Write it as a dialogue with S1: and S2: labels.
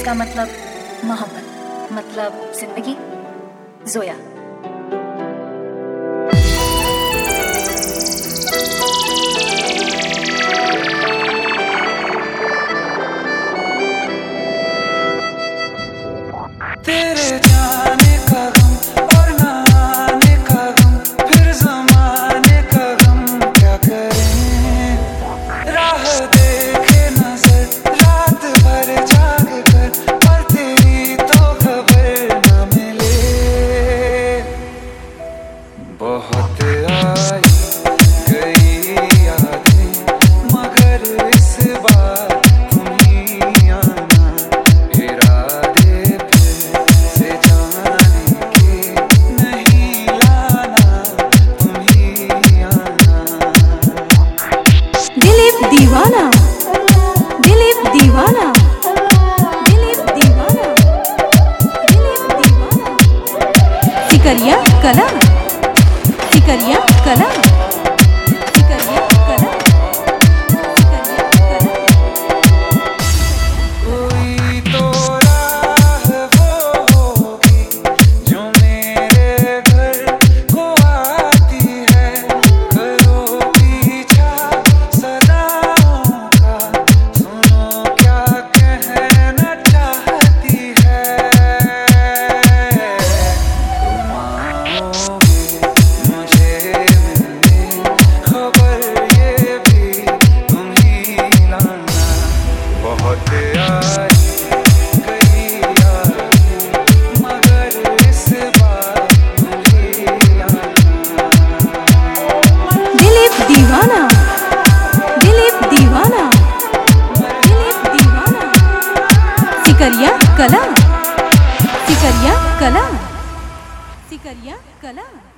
S1: जिसका मतलब मोहब्बत, मतलब जिंदगी। जोया।
S2: तेरे जाने का गम और ना आने का गम, फिर ज़माने का गम क्या करें। राह देखे नजर रात भर जाग कर, पर तेरी तो खबर न मिले। बहुत आई गई यादें मगर इस बार तुम ही आना। इरादे से जाने के नहीं लाना, तुम ही आना।
S3: दिलीप दीवाना, दिलीप दीवाना, दिलीप दीवाना, दिलीप दीवाना। सिकरिया कला, सिकरिया कला, सिकरिया कला, सिकरिया कला।
S2: कोई तो राह वो होगी जो मेरे घर को आती है। करो पीछा सदाओं का, सुनो क्या कहना चाहती है। तुम आओगे मुझे मिलने, खबर ये भी तुम ही लाना। बहुत आई गई यादें मगर इस बार तुम ही आना।
S3: दिलीप दीवाना, दिलीप दीवाना, दिलीप दीवाना। सिकरिया कला, सिकरिया कला, सिकरिया कला।